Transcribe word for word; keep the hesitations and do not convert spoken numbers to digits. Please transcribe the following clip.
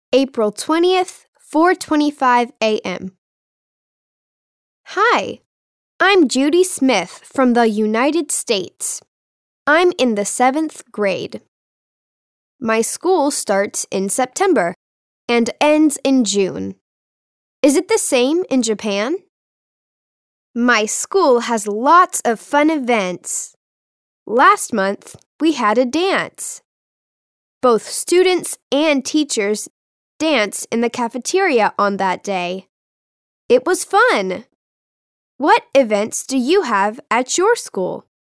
April twentieth, four twenty-five a m Hi, I'm Judy Smith from the United States. I'm in the seventh grade. My school starts in September and ends in June. Is it the same in Japan? My school has lots of fun events. Last month, we had a dance. Both students and teachers danced in the cafeteria on that day. It was fun. What events do you have at your school?